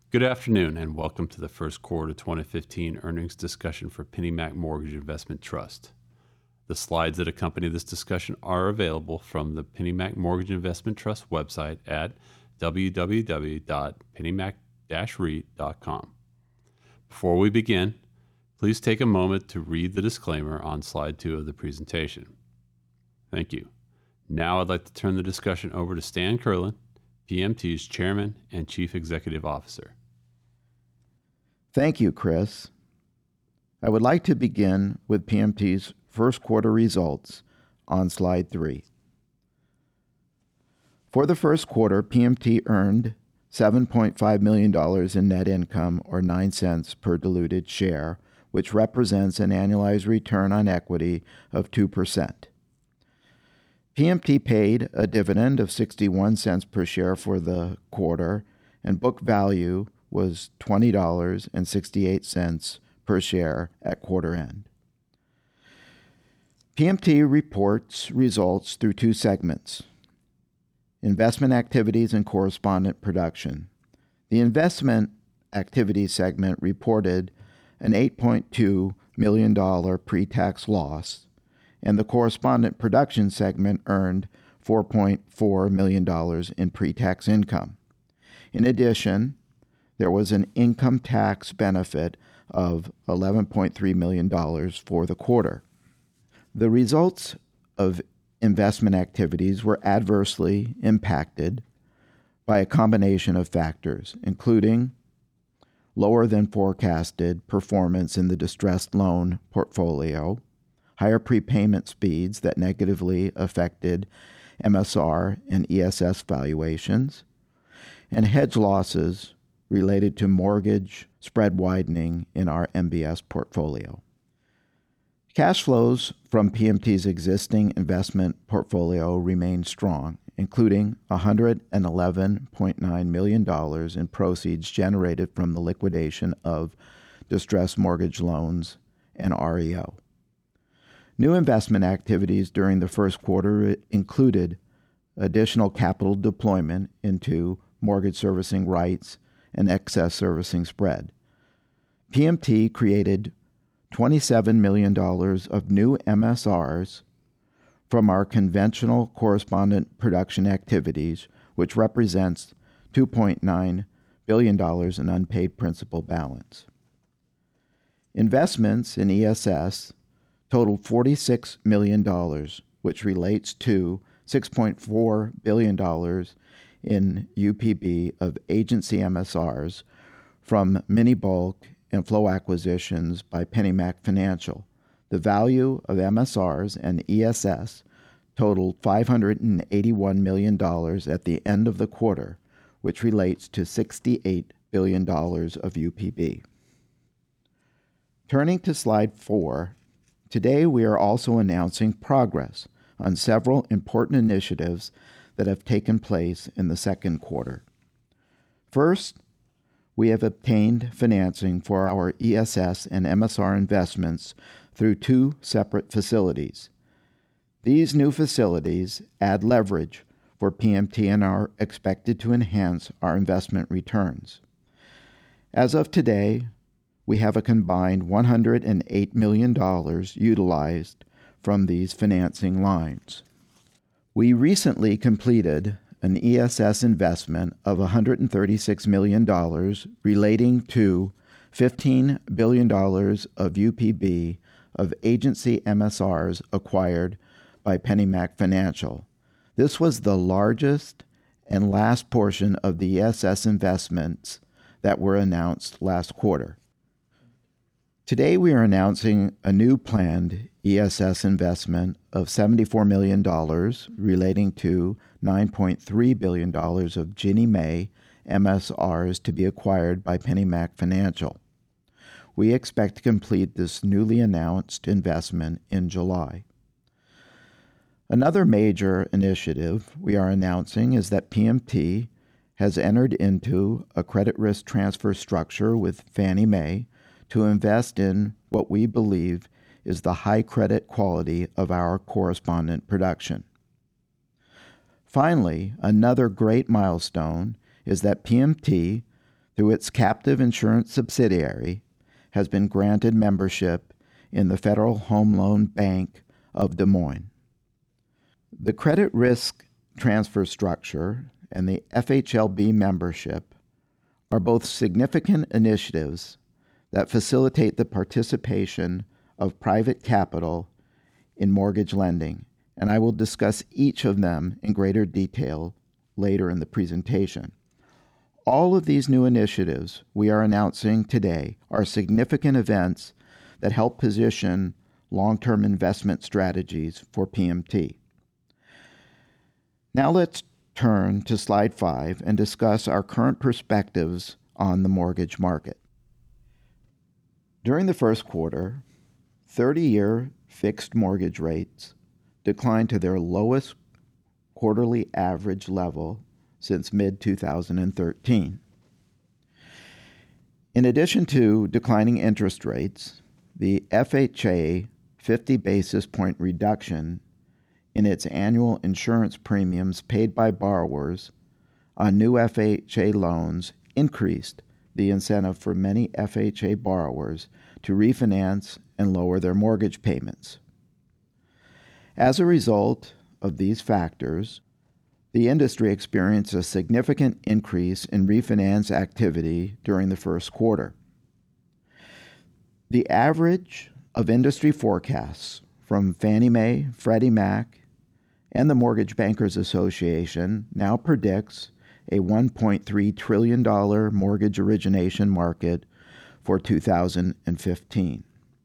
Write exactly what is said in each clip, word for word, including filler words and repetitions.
Good afternoon and welcome to the first quarter twenty fifteen earnings discussion for PennyMac Mortgage Investment Trust. The slides that accompany this discussion are available from the PennyMac Mortgage Investment Trust website at w w w dot pennymac dash reit dot com. Before we begin, please take a moment to read the disclaimer on slide two of the presentation. Thank you. Now I'd like to turn the discussion over to Stan Kerlin, P M T's Chairman and Chief Executive Officer. Thank you, Chris. I would like to begin with P M T's first quarter results on slide three. For the first quarter, P M T earned seven point five million dollars in net income, or nine cents per diluted share, which represents an annualized return on equity of two percent. P M T paid a dividend of sixty-one cents per share for the quarter, and book value was twenty dollars and sixty-eight cents per share at quarter end. P M T reports results through two segments: investment activities and correspondent production. The investment activities segment reported an eight point two million dollars pre-tax loss, and the correspondent production segment earned four point four million dollars in pre-tax income. In addition, there was an income tax benefit of eleven point three million dollars for the quarter. The results of investment activities were adversely impacted by a combination of factors, including lower than forecasted performance in the distressed loan portfolio, higher prepayment speeds that negatively affected M S R and E S S valuations, and hedge losses related to mortgage spread widening in our M B S portfolio. Cash flows from P M T's existing investment portfolio remain strong, including one hundred eleven point nine million dollars in proceeds generated from the liquidation of distressed mortgage loans and R E O. New investment activities during the first quarter included additional capital deployment into mortgage servicing rights and excess servicing spread. P M T created twenty-seven million dollars of new M S Rs from our conventional correspondent production activities, which represents two point nine billion dollars in unpaid principal balance. Investments in E S S totaled forty-six million dollars, which relates to six point four billion dollars in U P B of agency M S Rs from mini bulk and flow acquisitions by PennyMac Financial. The value of M S Rs and E S S totaled five hundred eighty-one million dollars at the end of the quarter, which relates to sixty-eight billion dollars of U P B. Turning to slide four, today we are also announcing progress on several important initiatives that have taken place in the second quarter. First, we have obtained financing for our E S S and M S R investments through two separate facilities. These new facilities add leverage for P M T and are expected to enhance our investment returns. As of today, we have a combined one hundred eight million dollars utilized from these financing lines. We recently completed an E S S investment of one hundred thirty-six million dollars relating to fifteen billion dollars of U P B of agency M S Rs acquired by PennyMac Financial. This was the largest and last portion of the E S S investments that were announced last quarter. Today we are announcing a new planned E S S investment of seventy-four million dollars relating to nine point three billion dollars of Ginnie Mae M S Rs to be acquired by PennyMac Financial. We expect to complete this newly announced investment in July. Another major initiative we are announcing is that P M T has entered into a credit risk transfer structure with Fannie Mae to invest in what we believe is the high credit quality of our correspondent production. Finally, another great milestone is that P M T, through its captive insurance subsidiary, has been granted membership in the Federal Home Loan Bank of Des Moines. The credit risk transfer structure and the F H L B membership are both significant initiatives that facilitate the participation of private capital in mortgage lending, and I will discuss each of them in greater detail later in the presentation. All of these new initiatives we are announcing today are significant events that help position long-term investment strategies for P M T. Now let's turn to slide five and discuss our current perspectives on the mortgage market. During the first quarter, thirty-year fixed mortgage rates declined to their lowest quarterly average level since mid twenty thirteen. In addition to declining interest rates, the F H A fifty basis point reduction in its annual insurance premiums paid by borrowers on new F H A loans increased the incentive for many F H A borrowers to refinance and lower their mortgage payments. As a result of these factors, the industry experienced a significant increase in refinance activity during the first quarter. The average of industry forecasts from Fannie Mae, Freddie Mac, and the Mortgage Bankers Association now predicts a one point three trillion dollars mortgage origination market for two thousand fifteen.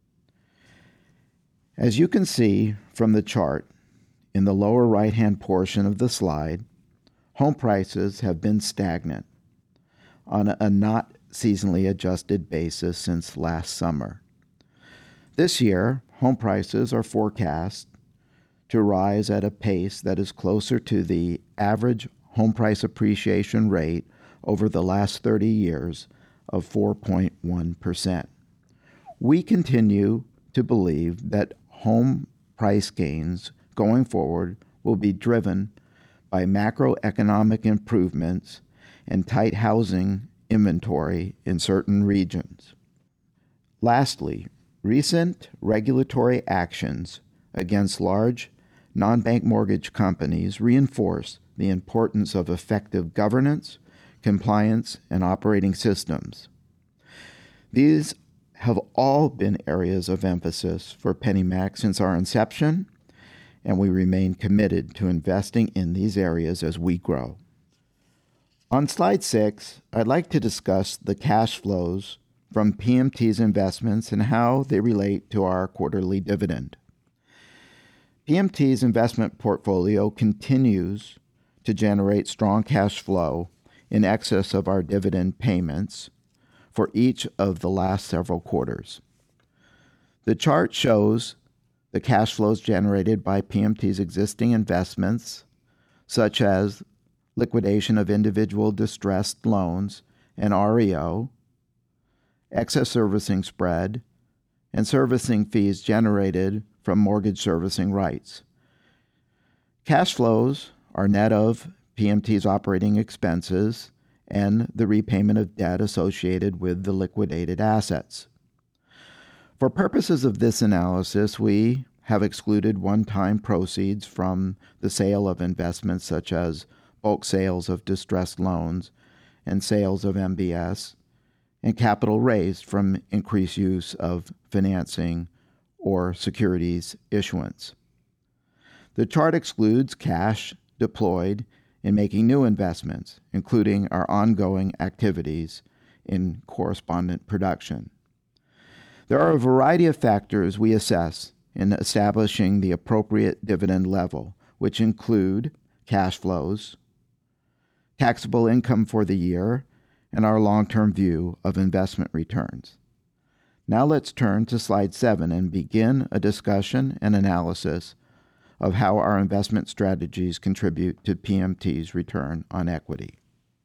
As you can see from the chart in the lower right-hand portion of the slide, home prices have been stagnant on a not seasonally adjusted basis since last summer. This year, home prices are forecast to rise at a pace that is closer to the average home price appreciation rate over the last thirty years of four point one percent. We continue to believe that home price gains going forward will be driven by macroeconomic improvements and tight housing inventory in certain regions. Lastly, recent regulatory actions against large non-bank mortgage companies reinforce the importance of effective governance, compliance, and operating systems. These have all been areas of emphasis for PennyMac since our inception, and we remain committed to investing in these areas as we grow. On slide six, I'd like to discuss the cash flows from P M T's investments and how they relate to our quarterly dividend. P M T's investment portfolio continues to generate strong cash flow in excess of our dividend payments for each of the last several quarters. The chart shows the cash flows generated by P M T's existing investments, such as liquidation of individual distressed loans and R E O, excess servicing spread, and servicing fees generated from mortgage servicing rights. Cash flows are net of P M T's operating expenses and the repayment of debt associated with the liquidated assets. For purposes of this analysis, we have excluded one-time proceeds from the sale of investments such as bulk sales of distressed loans and sales of M B S, and capital raised from increased use of financing or securities issuance. The chart excludes cash deployed in making new investments, including our ongoing activities in correspondent production. There are a variety of factors we assess in establishing the appropriate dividend level, which include cash flows, taxable income for the year, and our long-term view of investment returns. Now let's turn to slide seven and begin a discussion and analysis of how our investment strategies contribute to P M T's return on equity.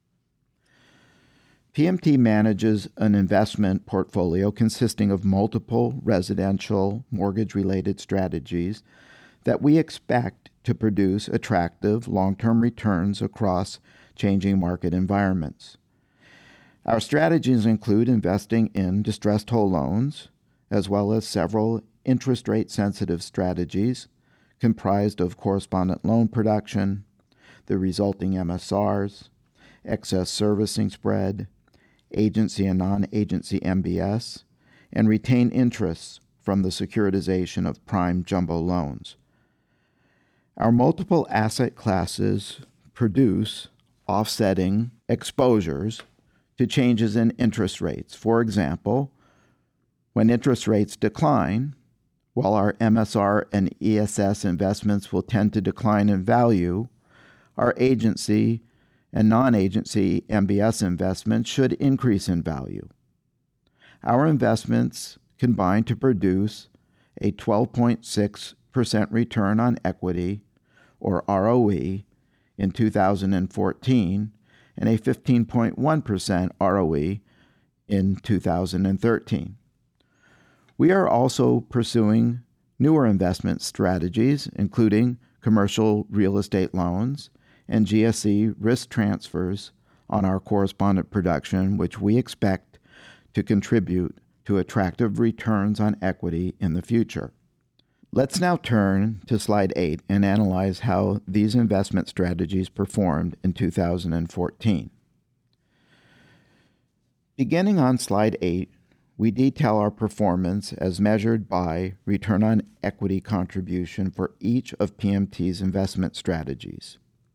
P M T manages an investment portfolio consisting of multiple residential mortgage-related strategies that we expect to produce attractive long-term returns across changing market environments. Our strategies include investing in distressed whole loans, as well as several interest rate sensitive strategies comprised of correspondent loan production, the resulting M S Rs, excess servicing spread, agency and non-agency M B S, and retained interests from the securitization of prime jumbo loans. Our multiple asset classes produce offsetting exposures to changes in interest rates. For example, when interest rates decline, while our M S R and E S S investments will tend to decline in value, our agency and non-agency M B S investments should increase in value. Our investments combine to produce a twelve point six percent return on equity, or R O E, in two thousand fourteen and a fifteen point one percent R O E in two thousand thirteen. We are also pursuing newer investment strategies, including commercial real estate loans and G S E risk transfers on our correspondent production, which we expect to contribute to attractive returns on equity in the future. Let's now turn to slide eight and analyze how these investment strategies performed in two thousand fourteen. Beginning on slide eight, we detail our performance as measured by return on equity contribution for each of P M T's investment strategies.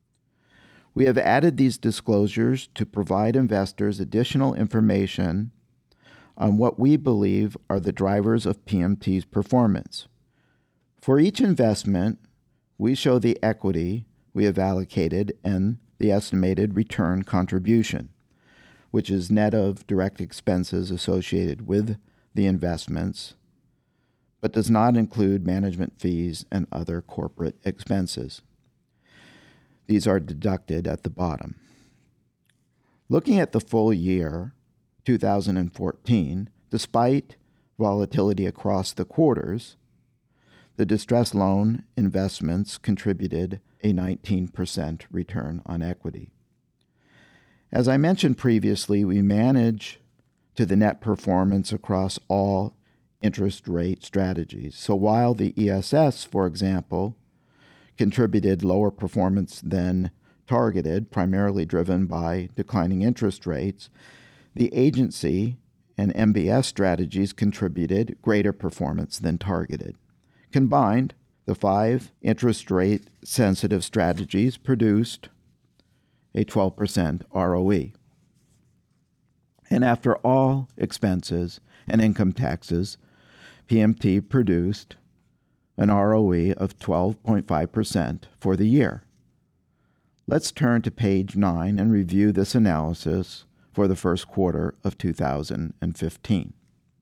We have added these disclosures to provide investors additional information on what we believe are the drivers of P M T's performance. For each investment, we show the equity we have allocated and the estimated return contribution, which is net of direct expenses associated with the investments, but does not include management fees and other corporate expenses. These are deducted at the bottom. Looking at the full year, two thousand fourteen, despite volatility across the quarters, the distressed loan investments contributed a nineteen percent return on equity. As I mentioned previously, we manage to the net performance across all interest rate strategies. So while the E S S, for example, contributed lower performance than targeted, primarily driven by declining interest rates, the agency and M B S strategies contributed greater performance than targeted. Combined, the five interest rate sensitive strategies produced a twelve percent R O E. And after all expenses and income taxes, P M T produced an R O E of twelve point five percent for the year. Let's turn to page nine and review this analysis for the first quarter of two thousand fifteen.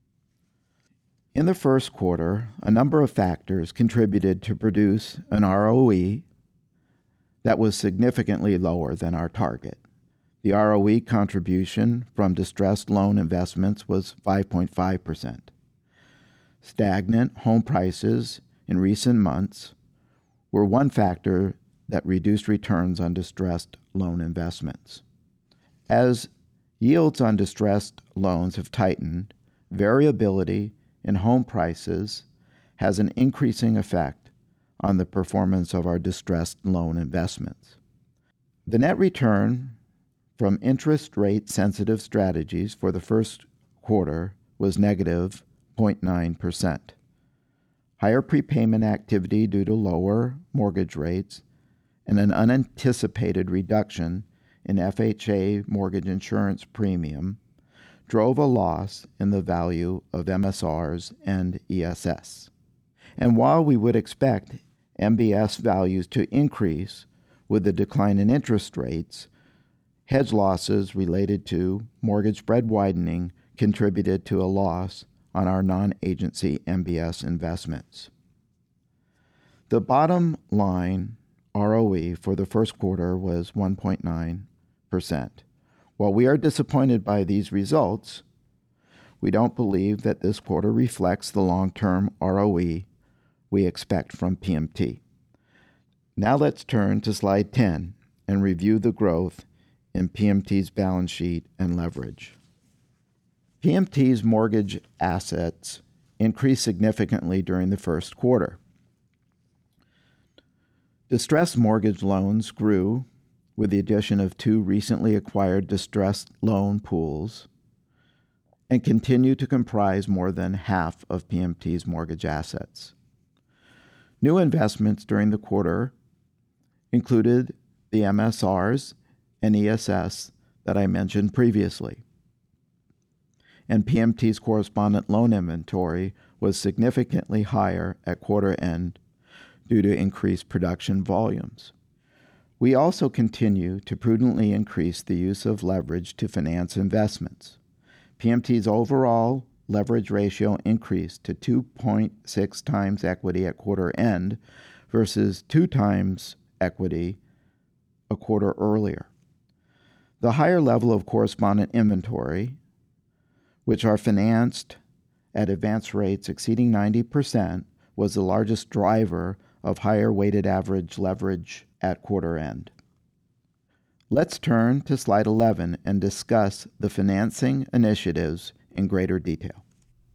In the first quarter, a number of factors contributed to produce an R O E that was significantly lower than our target. The R O E contribution from distressed loan investments was five point five percent. Stagnant home prices in recent months were one factor that reduced returns on distressed loan investments. As yields on distressed loans have tightened, variability in home prices has an increasing effect on the performance of our distressed loan investments. The net return from interest rate sensitive strategies for the first quarter was negative zero point nine percent. Higher prepayment activity due to lower mortgage rates and an unanticipated reduction in F H A mortgage insurance premium drove a loss in the value of M S Rs and E S S. And while we would expect M B S values to increase with the decline in interest rates, hedge losses related to mortgage spread widening contributed to a loss on our non-agency M B S investments. The bottom line R O E for the first quarter was one point nine percent. While we are disappointed by these results, we don't believe that this quarter reflects the long-term R O E we expect from P M T. Now let's turn to slide ten and review the growth in P M T's balance sheet and leverage. P M T's mortgage assets increased significantly during the first quarter. Distressed mortgage loans grew with the addition of two recently acquired distressed loan pools and continue to comprise more than half of P M T's mortgage assets. New investments during the quarter included the M S Rs and E S S that I mentioned previously. And P M T's correspondent loan inventory was significantly higher at quarter end due to increased production volumes. We also continue to prudently increase the use of leverage to finance investments. P M T's overall leverage ratio increased to two point six times equity at quarter end versus two times equity a quarter earlier. The higher level of correspondent inventory, which are financed at advance rates exceeding ninety percent, was the largest driver of higher weighted average leverage at quarter end. Let's turn to slide eleven and discuss the financing initiatives in greater detail.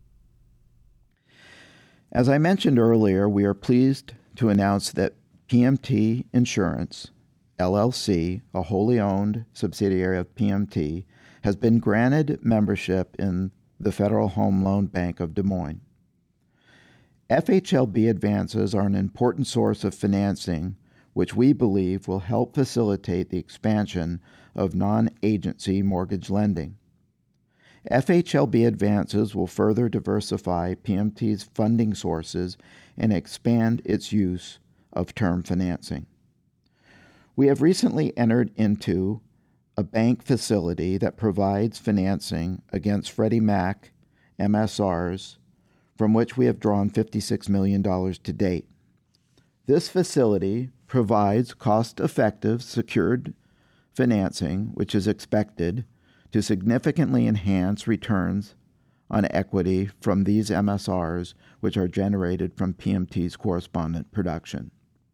As I mentioned earlier, we are pleased to announce that P M T Insurance, L L C, a wholly owned subsidiary of P M T, has been granted membership in the Federal Home Loan Bank of Des Moines. F H L B advances are an important source of financing which we believe will help facilitate the expansion of non-agency mortgage lending. F H L B advances will further diversify P M T's funding sources and expand its use of term financing. We have recently entered into a bank facility that provides financing against Freddie Mac M S Rs, from which we have drawn fifty-six million dollars to date. This facility provides cost-effective, secured financing, which is expected to significantly enhance returns on equity from these M S Rs, which are generated from P M T's correspondent production.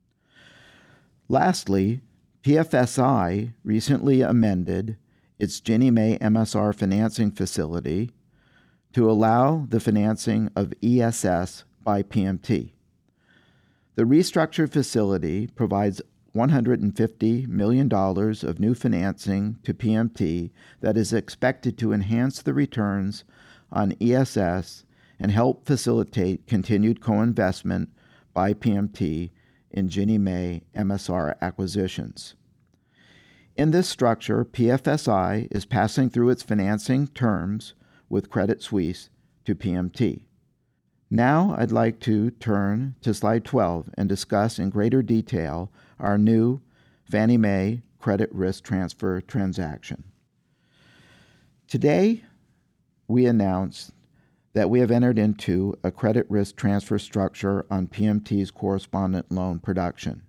Lastly, P F S I recently amended its Ginnie Mae M S R financing facility to allow the financing of E S S by P M T. The restructured facility provides one hundred fifty million dollars of new financing to P M T that is expected to enhance the returns on E S S and help facilitate continued co-investment by P M T in Ginnie Mae M S R acquisitions. In this structure, P F S I is passing through its financing terms with Credit Suisse to P M T. Now I'd like to turn to slide twelve and discuss in greater detail our new Fannie Mae credit risk transfer transaction. Today, we announced that we have entered into a credit risk transfer structure on P M T's correspondent loan production.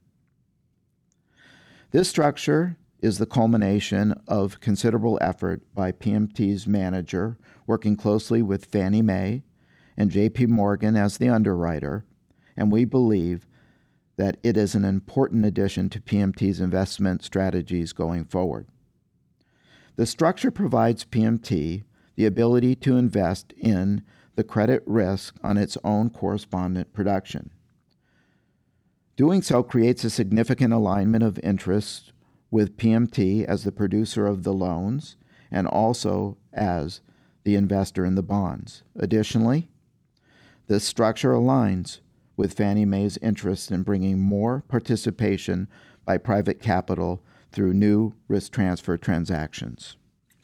This structure is the culmination of considerable effort by P M T's manager working closely with Fannie Mae and J P Morgan as the underwriter, and we believe that it is an important addition to P M T's investment strategies going forward. The structure provides P M T the ability to invest in the credit risk on its own correspondent production. Doing so creates a significant alignment of interests with P M T as the producer of the loans and also as the investor in the bonds. Additionally, this structure aligns with Fannie Mae's interest in bringing more participation by private capital through new risk transfer transactions.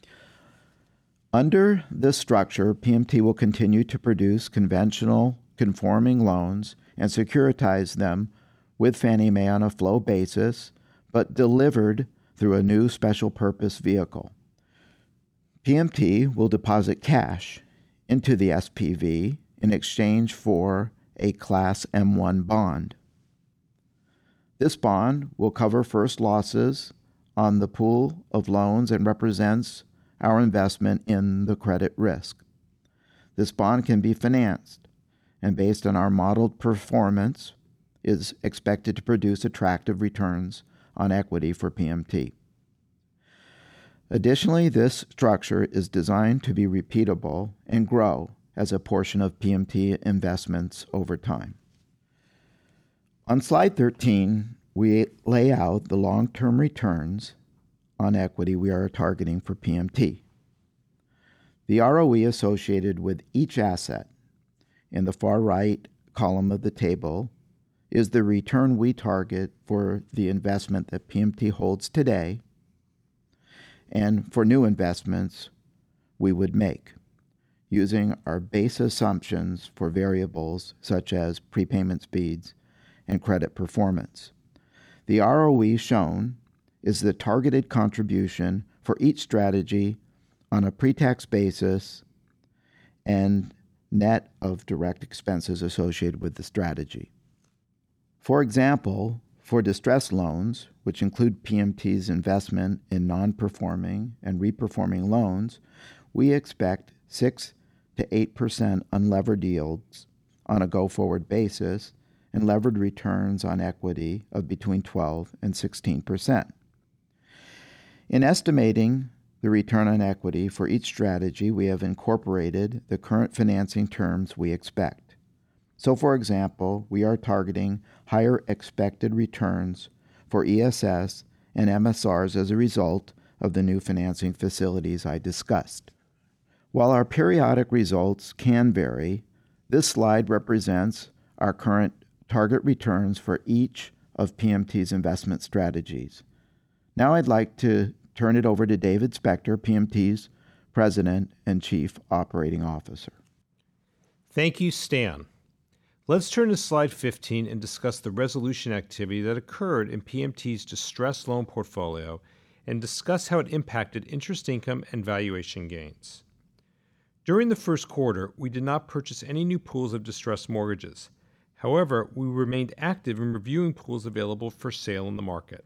Under this structure, P M T will continue to produce conventional conforming loans and securitize them with Fannie Mae on a flow basis, but delivered through a new special purpose vehicle. P M T will deposit cash into the S P V in exchange for a Class M one bond. This bond will cover first losses on the pool of loans and represents our investment in the credit risk. This bond can be financed and, based on our modeled performance, is expected to produce attractive returns on equity for P M T. Additionally, this structure is designed to be repeatable and grow as a portion of P M T investments over time. On slide thirteen, we lay out the long-term returns on equity we are targeting for P M T. The R O E associated with each asset in the far right column of the table is the return we target for the investment that P M T holds today and for new investments we would make, using our base assumptions for variables such as prepayment speeds and credit performance. The R O E shown is the targeted contribution for each strategy on a pre-tax basis and net of direct expenses associated with the strategy. For example, for distressed loans, which include P M T's investment in non-performing and reperforming loans, we expect six to eight percent unlevered yields on a go-forward basis and levered returns on equity of between twelve and sixteen percent. In estimating the return on equity for each strategy, we have incorporated the current financing terms we expect. So, for example, we are targeting higher expected returns for E S S and M S Rs as a result of the new financing facilities I discussed. While our periodic results can vary, this slide represents our current target returns for each of P M T's investment strategies. Now I'd like to turn it over to David Spector, P M T's President and Chief Operating Officer. Thank you, Stan. Let's turn to slide fifteen and discuss the resolution activity that occurred in P M T's distressed loan portfolio and discuss how it impacted interest income and valuation gains. During the first quarter, we did not purchase any new pools of distressed mortgages. However, we remained active in reviewing pools available for sale in the market.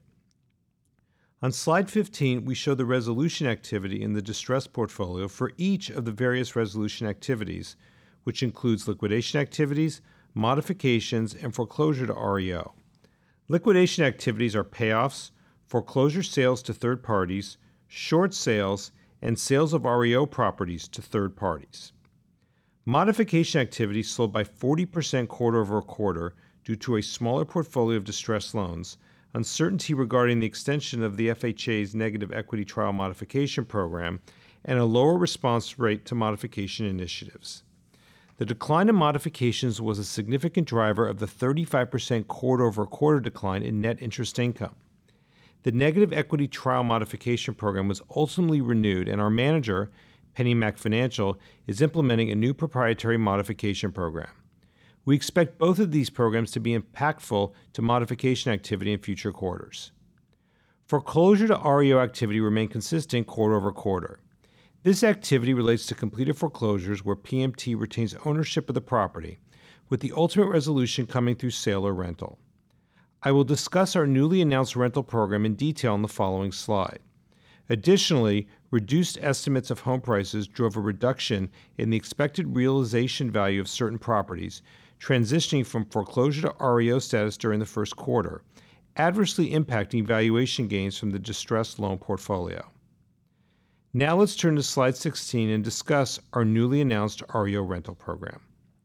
On slide fifteen, we show the resolution activity in the distressed portfolio for each of the various resolution activities, which includes liquidation activities, modifications, and foreclosure to R E O. Liquidation activities are payoffs, foreclosure sales to third parties, short sales, and sales of R E O properties to third parties. Modification activity slowed by forty percent quarter over quarter due to a smaller portfolio of distressed loans, uncertainty regarding the extension of the F H A's negative equity trial modification program, and a lower response rate to modification initiatives. The decline in modifications was a significant driver of the thirty-five percent quarter-over-quarter decline in net interest income. The negative equity trial modification program was ultimately renewed, and our manager, PennyMac Financial, is implementing a new proprietary modification program. We expect both of these programs to be impactful to modification activity in future quarters. Foreclosure to R E O activity remained consistent quarter-over-quarter. This activity relates to completed foreclosures where P M T retains ownership of the property, with the ultimate resolution coming through sale or rental. I will discuss our newly announced rental program in detail in the following slide. Additionally, reduced estimates of home prices drove a reduction in the expected realization value of certain properties, transitioning from foreclosure to R E O status during the first quarter, adversely impacting valuation gains from the distressed loan portfolio. Now let's turn to slide sixteen and discuss our newly announced R E O rental program.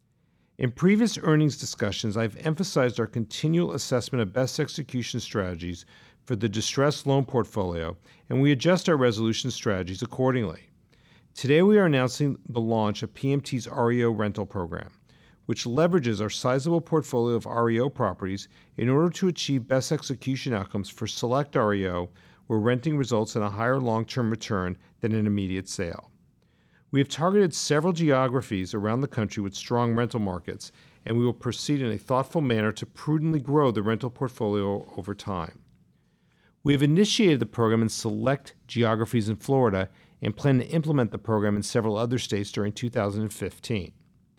In previous earnings discussions, I've emphasized our continual assessment of best execution strategies for the distressed loan portfolio, and we adjust our resolution strategies accordingly. Today we are announcing the launch of P M T's R E O rental program, which leverages our sizable portfolio of R E O properties in order to achieve best execution outcomes for select R E O where renting results in a higher long-term return than an immediate sale. We have targeted several geographies around the country with strong rental markets, and we will proceed in a thoughtful manner to prudently grow the rental portfolio over time. We have initiated the program in select geographies in Florida and plan to implement the program in several other states during two thousand fifteen.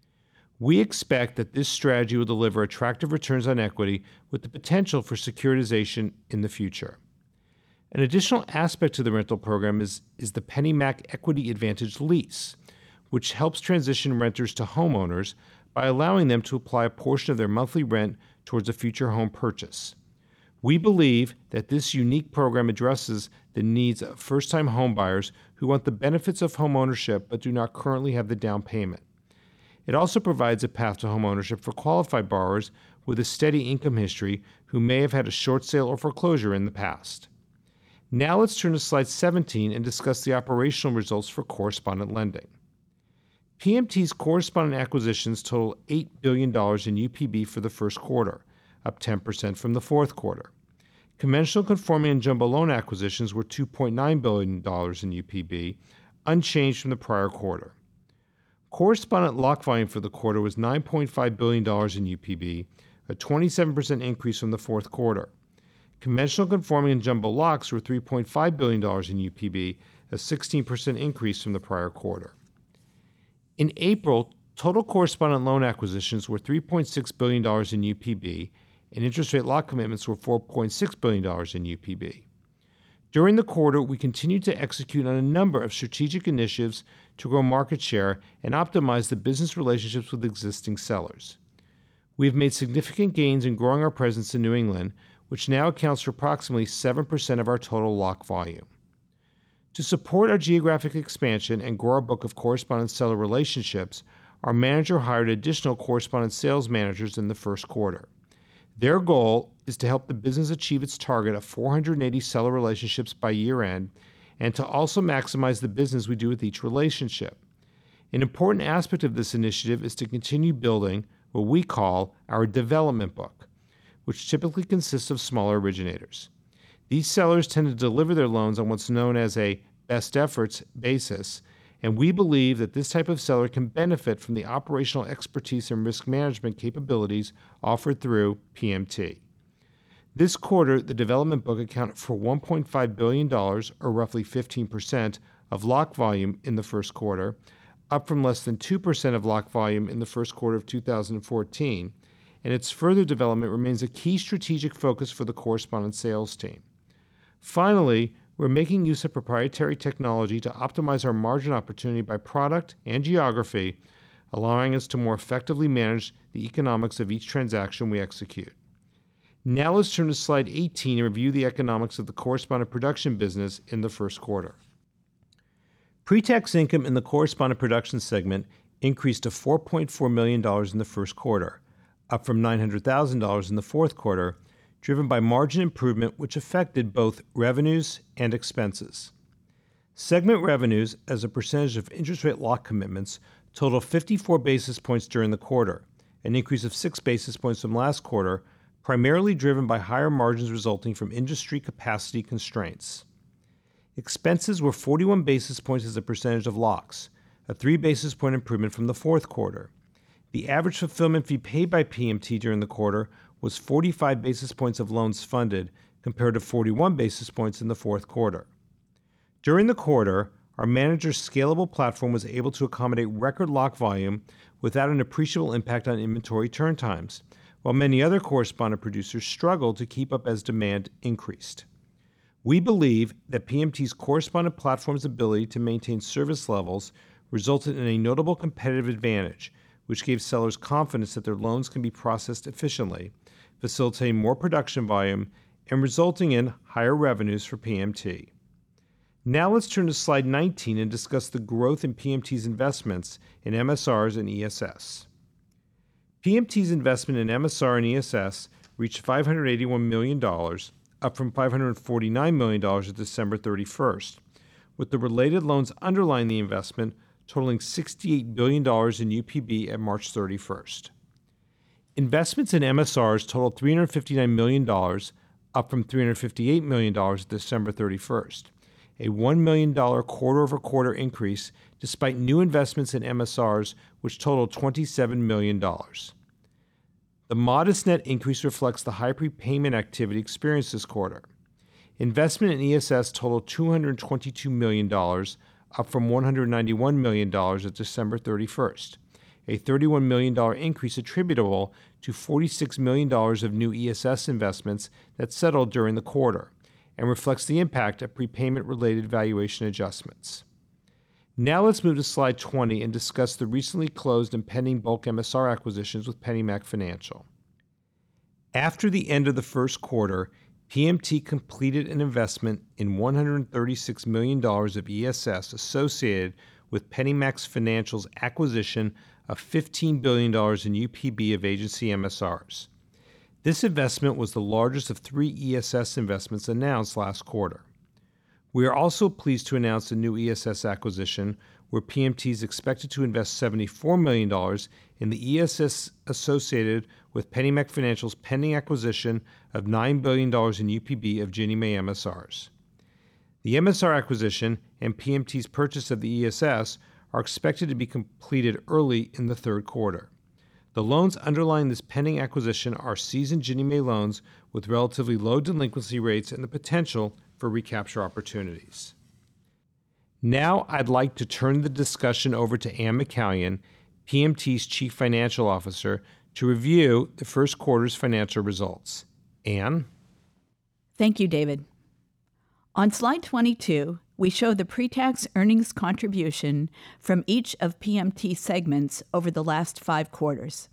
We expect that this strategy will deliver attractive returns on equity with the potential for securitization in the future. An additional aspect to the rental program is, is the PennyMac Equity Advantage lease, which helps transition renters to homeowners by allowing them to apply a portion of their monthly rent towards a future home purchase. We believe that this unique program addresses the needs of first-time homebuyers who want the benefits of homeownership but do not currently have the down payment. It also provides a path to homeownership for qualified borrowers with a steady income history who may have had a short sale or foreclosure in the past. Now let's turn to slide seventeen and discuss the operational results for correspondent lending. P M T's correspondent acquisitions total eight billion dollars in U P B for the first quarter, up ten percent from the fourth quarter. Conventional conforming and jumbo loan acquisitions were two point nine billion dollars in U P B, unchanged from the prior quarter. Correspondent lock volume for the quarter was nine point five billion dollars in U P B, a twenty-seven percent increase from the fourth quarter. Conventional conforming and jumbo locks were three point five billion dollars in U P B, a sixteen percent increase from the prior quarter. In April, total correspondent loan acquisitions were three point six billion dollars in U P B, and interest rate lock commitments were four point six billion dollars in U P B. During the quarter, we continued to execute on a number of strategic initiatives to grow market share and optimize the business relationships with existing sellers. We have made significant gains in growing our presence in New England, which now accounts for approximately seven percent of our total lock volume. To support our geographic expansion and grow our book of correspondent seller relationships, our manager hired additional correspondent sales managers in the first quarter. Their goal is to help the business achieve its target of four hundred eighty seller relationships by year-end and to also maximize the business we do with each relationship. An important aspect of this initiative is to continue building what we call our development book, which typically consists of smaller originators. These sellers tend to deliver their loans on what's known as a best efforts basis, and we believe that this type of seller can benefit from the operational expertise and risk management capabilities offered through P M T. This quarter, the development book accounted for one point five billion dollars, or roughly fifteen percent, of lock volume in the first quarter, up from less than two percent of lock volume in the first quarter of two thousand fourteen, and its further development remains a key strategic focus for the correspondent sales team. Finally, we're making use of proprietary technology to optimize our margin opportunity by product and geography, allowing us to more effectively manage the economics of each transaction we execute. Now let's turn to slide eighteen and review the economics of the correspondent production business in the first quarter. Pre-tax income in the correspondent production segment increased to four point four million dollars in the first quarter, up from nine hundred thousand dollars in the fourth quarter, driven by margin improvement which affected both revenues and expenses. Segment revenues as a percentage of interest rate lock commitments totaled fifty-four basis points during the quarter, an increase of six basis points from last quarter, primarily driven by higher margins resulting from industry capacity constraints. Expenses were forty-one basis points as a percentage of locks, a three basis point improvement from the fourth quarter. The average fulfillment fee paid by P M T during the quarter was forty-five basis points of loans funded, compared to forty-one basis points in the fourth quarter. During the quarter, our manager's scalable platform was able to accommodate record lock volume without an appreciable impact on inventory turn times, while many other correspondent producers struggled to keep up as demand increased. We believe that P M T's correspondent platform's ability to maintain service levels resulted in a notable competitive advantage, which gave sellers confidence that their loans can be processed efficiently, facilitating more production volume and resulting in higher revenues for P M T. Now let's turn to slide nineteen and discuss the growth in P M T's investments in M S Rs and E S S. P M T's investment in M S R and E S S reached five hundred eighty-one million dollars, up from five hundred forty-nine million dollars at December thirty-first, with the related loans underlying the investment totaling sixty-eight billion dollars in U P B at March thirty-first. Investments in M S Rs totaled three hundred fifty-nine million dollars, up from three hundred fifty-eight million dollars at December thirty-first, a one million dollars quarter-over-quarter increase despite new investments in M S Rs, which totaled twenty-seven million dollars. The modest net increase reflects the high prepayment activity experienced this quarter. Investment in E S S totaled two hundred twenty-two million dollars, up from one hundred ninety-one million dollars at December thirty-first, a thirty-one million dollars increase attributable to forty-six million dollars of new E S S investments that settled during the quarter, and reflects the impact of prepayment-related valuation adjustments. Now let's move to slide twenty and discuss the recently closed and pending bulk M S R acquisitions with PennyMac Financial. After the end of the first quarter, P M T completed an investment in one hundred thirty-six million dollars of E S S associated with PennyMac Financial's acquisition of fifteen billion dollars in U P B of agency M S Rs. This investment was the largest of three E S S investments announced last quarter. We are also pleased to announce a new E S S acquisition where P M T is expected to invest seventy-four million dollars in the E S S associated with PennyMac Financial's pending acquisition of nine billion dollars in U P B of Ginnie Mae M S Rs. The M S R acquisition and P M T's purchase of the E S S are expected to be completed early in the third quarter. The loans underlying this pending acquisition are seasoned Ginnie Mae loans with relatively low delinquency rates and the potential for recapture opportunities. Now I'd like to turn the discussion over to Ann McCallion, P M T's Chief Financial Officer, to review the first quarter's financial results. Ann? Thank you, David. On slide twenty-two, we show the pre-tax earnings contribution from each of P M T segments over the last five quarters.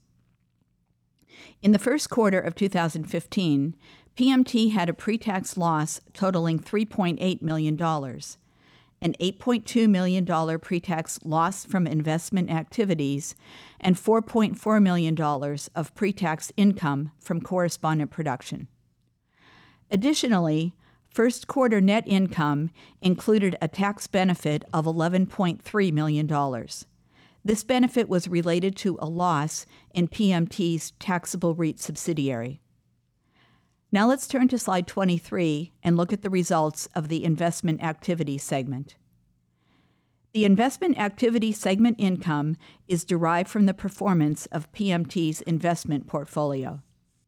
In the first quarter of two thousand fifteen, P M T had a pre-tax loss totaling three point eight million dollars, an eight point two million dollars pre-tax loss from investment activities, and four point four million dollars of pre-tax income from correspondent production. Additionally, first quarter net income included a tax benefit of eleven point three million dollars. This benefit was related to a loss in P M T's taxable REIT subsidiary. Now let's turn to slide twenty-three and look at the results of the investment activity segment. The investment activity segment income is derived from the performance of P M T's investment portfolio.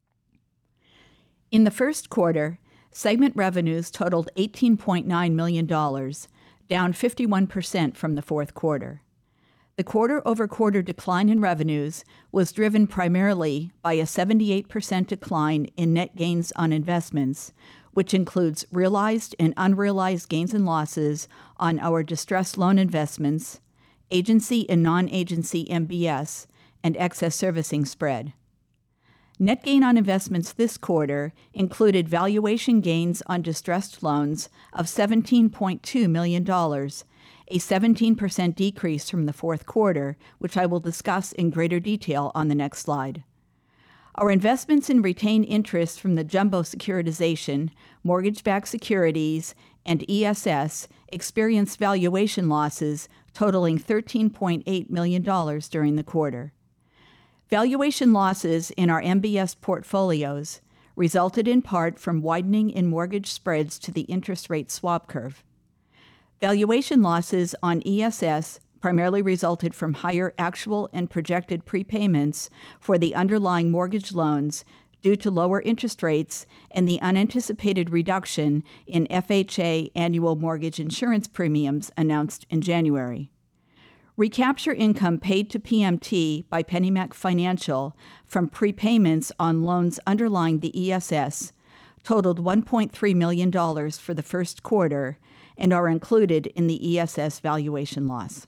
In the first quarter, segment revenues totaled eighteen point nine million dollars, down fifty-one percent from the fourth quarter. The quarter-over-quarter decline in revenues was driven primarily by a seventy-eight percent decline in net gains on investments, which includes realized and unrealized gains and losses on our distressed loan investments, agency and non-agency M B S, and excess servicing spread. Net gain on investments this quarter included valuation gains on distressed loans of seventeen point two million dollars, a seventeen percent decrease from the fourth quarter, which I will discuss in greater detail on the next slide. Our investments in retained interest from the jumbo securitization, mortgage-backed securities, and E S S experienced valuation losses totaling thirteen point eight million dollars during the quarter. Valuation losses in our M B S portfolios resulted in part from widening in mortgage spreads to the interest rate swap curve. Valuation losses on E S S primarily resulted from higher actual and projected prepayments for the underlying mortgage loans due to lower interest rates and the unanticipated reduction in F H A annual mortgage insurance premiums announced in January. Recapture income paid to P M T by PennyMac Financial from prepayments on loans underlying the E S S totaled one point three million dollars for the first quarter and are included in the E S S valuation loss.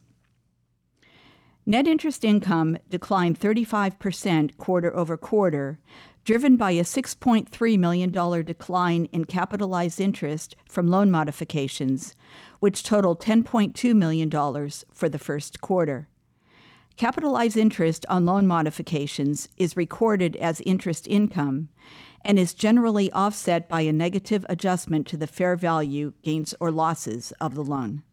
Net interest income declined thirty-five percent quarter over quarter, driven by a six point three million dollars decline in capitalized interest from loan modifications, which totaled ten point two million dollars for the first quarter. Capitalized interest on loan modifications is recorded as interest income and is generally offset by a negative adjustment to the fair value gains or losses of the loan.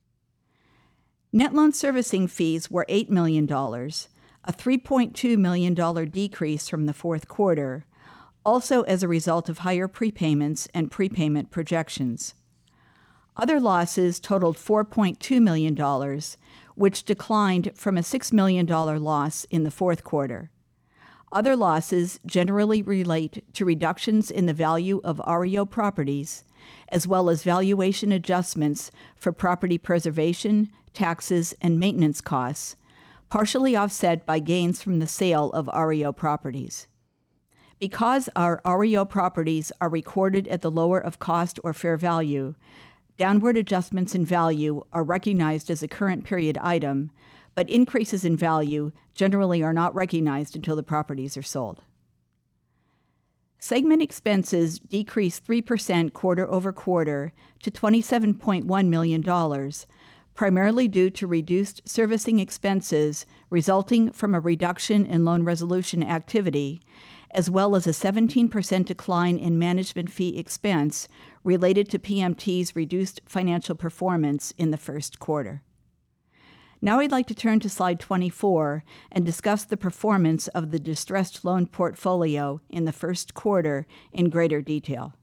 Net loan servicing fees were eight million dollars, a three point two million dollars decrease from the fourth quarter, also as a result of higher prepayments and prepayment projections. Other losses totaled four point two million dollars, which declined from a six million dollars loss in the fourth quarter. Other losses generally relate to reductions in the value of R E O properties, as well as valuation adjustments for property preservation, taxes, and maintenance costs, partially offset by gains from the sale of R E O properties. Because our R E O properties are recorded at the lower of cost or fair value, downward adjustments in value are recognized as a current period item, but increases in value generally are not recognized until the properties are sold. Segment expenses decreased three percent quarter over quarter to twenty-seven point one million dollars, primarily due to reduced servicing expenses resulting from a reduction in loan resolution activity, as well as a seventeen percent decline in management fee expense related to P M T's reduced financial performance in the first quarter. Now I'd like to turn to slide twenty-four and discuss the performance of the distressed loan portfolio in the first quarter in greater detail.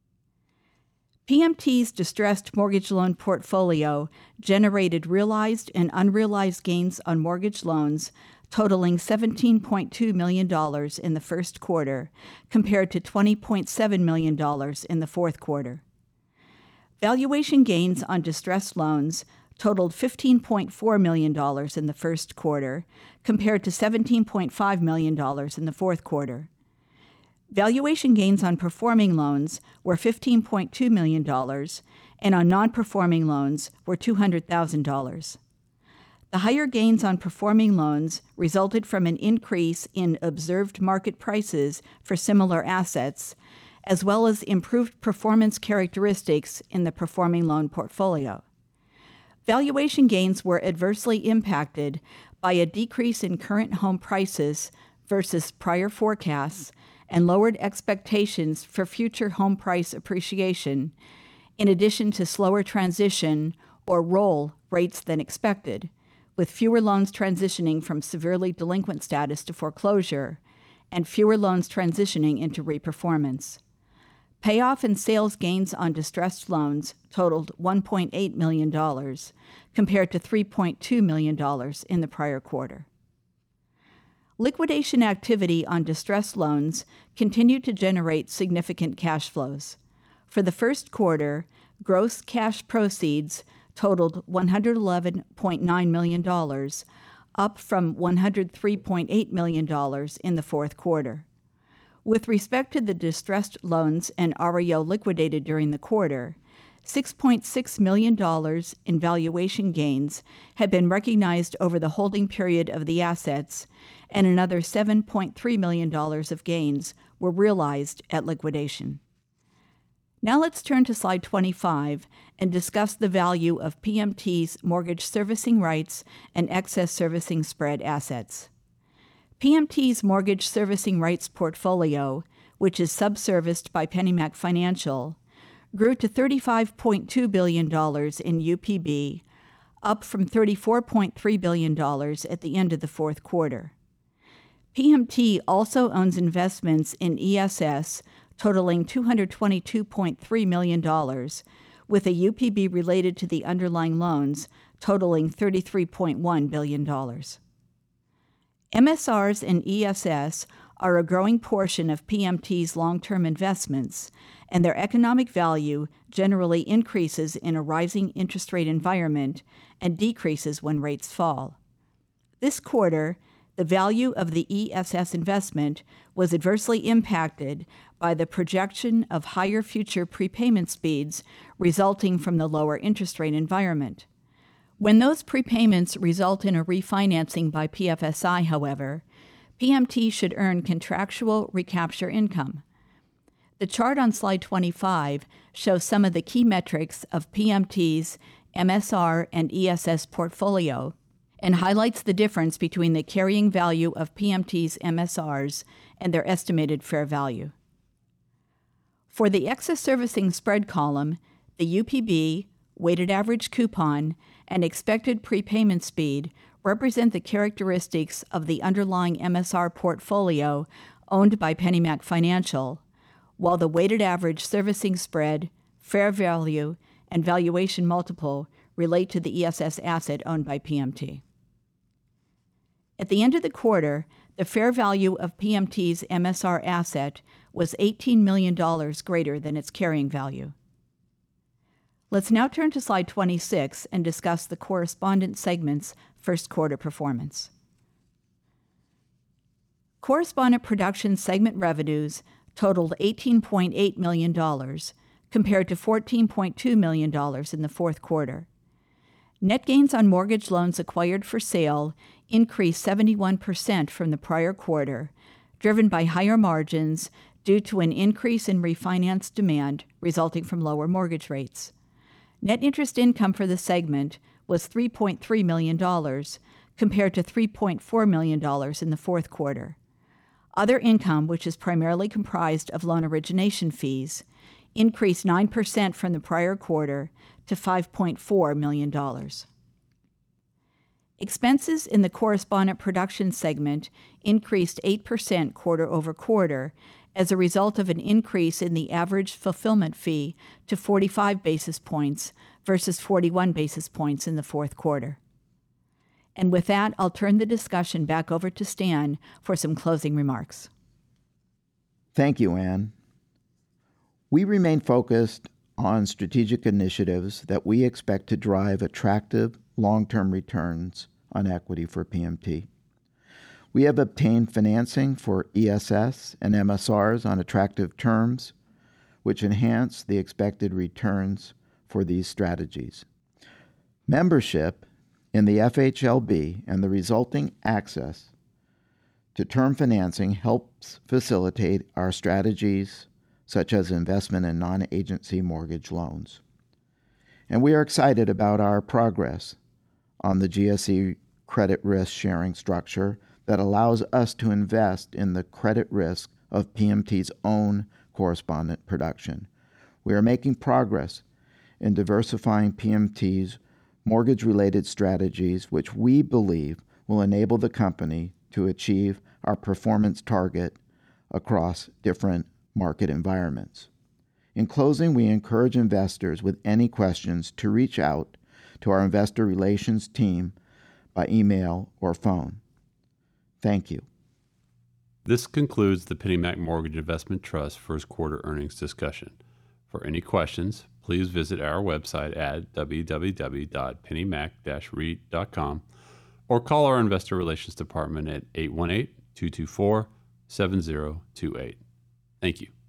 P M T's distressed mortgage loan portfolio generated realized and unrealized gains on mortgage loans totaling seventeen point two million dollars in the first quarter, compared to twenty point seven million dollars in the fourth quarter. Valuation gains on distressed loans totaled fifteen point four million dollars in the first quarter, compared to seventeen point five million dollars in the fourth quarter. Valuation gains on performing loans were fifteen point two million dollars, and on non-performing loans were two hundred thousand dollars. The higher gains on performing loans resulted from an increase in observed market prices for similar assets, as well as improved performance characteristics in the performing loan portfolio. Valuation gains were adversely impacted by a decrease in current home prices versus prior forecasts and lowered expectations for future home price appreciation, in addition to slower transition or roll rates than expected, with fewer loans transitioning from severely delinquent status to foreclosure and fewer loans transitioning into reperformance. Payoff and sales gains on distressed loans totaled one point eight million dollars, compared to three point two million dollars in the prior quarter. Liquidation activity on distressed loans continued to generate significant cash flows. For the first quarter, gross cash proceeds totaled one hundred eleven point nine million dollars, up from one hundred three point eight million dollars in the fourth quarter. With respect to the distressed loans and R E O liquidated during the quarter, six point six million dollars in valuation gains had been recognized over the holding period of the assets, and another seven point three million dollars of gains were realized at liquidation. Now let's turn to slide twenty-five and discuss the value of P M T's mortgage servicing rights and excess servicing spread assets. P M T's mortgage servicing rights portfolio, which is subserviced by PennyMac Financial, grew to thirty-five point two billion dollars in U P B, up from thirty-four point three billion dollars at the end of the fourth quarter. P M T also owns investments in E S S totaling two hundred twenty-two point three million dollars, with a U P B related to the underlying loans totaling thirty-three point one billion dollars. M S Rs and E S S are a growing portion of P M T's long-term investments, and their economic value generally increases in a rising interest rate environment and decreases when rates fall. This quarter, the value of the E S S investment was adversely impacted by the projection of higher future prepayment speeds resulting from the lower interest rate environment. When those prepayments result in a refinancing by P F S I, however, P M T should earn contractual recapture income. The chart on slide twenty-five shows some of the key metrics of P M T's M S R and E S S portfolio and highlights the difference between the carrying value of P M T's M S Rs and their estimated fair value. For the excess servicing spread column, the U P B, weighted average coupon, and expected prepayment speed represent the characteristics of the underlying M S R portfolio owned by PennyMac Financial, while the weighted average servicing spread, fair value, and valuation multiple relate to the E S S asset owned by P M T. At the end of the quarter, the fair value of P M T's M S R asset was eighteen million dollars greater than its carrying value. Let's now turn to slide twenty-six and discuss the correspondent segment's first quarter performance. Correspondent production segment revenues totaled eighteen point eight million dollars, compared to fourteen point two million dollars in the fourth quarter. Net gains on mortgage loans acquired for sale increased seventy-one percent from the prior quarter, driven by higher margins due to an increase in refinance demand resulting from lower mortgage rates. Net interest income for the segment was three point three million dollars compared to three point four million dollars in the fourth quarter. Other income, which is primarily comprised of loan origination fees, increased nine percent from the prior quarter to five point four million dollars. Expenses in the correspondent production segment increased eight percent quarter over quarter as a result of an increase in the average fulfillment fee to forty-five basis points versus forty-one basis points in the fourth quarter. And with that, I'll turn the discussion back over to Stan for some closing remarks. Thank you, Ann. We remain focused on strategic initiatives that we expect to drive attractive long-term returns on equity for P M T. We have obtained financing for E S S and M S Rs on attractive terms, which enhance the expected returns for these strategies. Membership in the F H L B and the resulting access to term financing helps facilitate our strategies such as investment in non-agency mortgage loans. And we are excited about our progress on the G S E credit risk sharing structure that allows us to invest in the credit risk of P M T's own correspondent production. We are making progress in diversifying P M T's mortgage-related strategies, which we believe will enable the company to achieve our performance target across different market environments. In closing, we encourage investors with any questions to reach out to our investor relations team by email or phone. Thank you. This concludes the PennyMac Mortgage Investment Trust first quarter earnings discussion. For any questions, please visit our website at w w w dot pennymac dash reit dot com or call our investor relations department at eight one eight, two two four, seven zero two eight. Thank you.